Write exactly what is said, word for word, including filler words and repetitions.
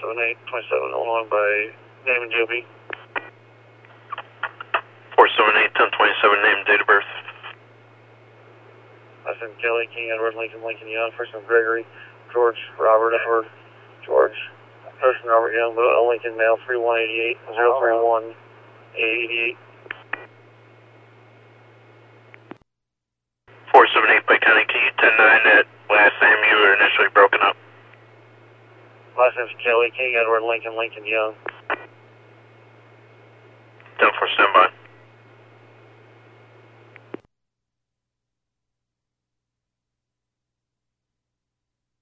seven eight, twenty-seven, Illinois by name and J O B. four seven eight, ten twenty-seven, name and date of birth. Last name Kelly, King, Edward, Lincoln, Lincoln, Young. First name Gregory, George, Robert, Edward, George. First name Robert Young, Lincoln, male, three one eight eight, zero three one, eight eight eight. four seven eight by County, can you ten nine that last name you were initially broken up? Last name's Kelly, King, Edward, Lincoln, Lincoln, Young. ten four, stand by.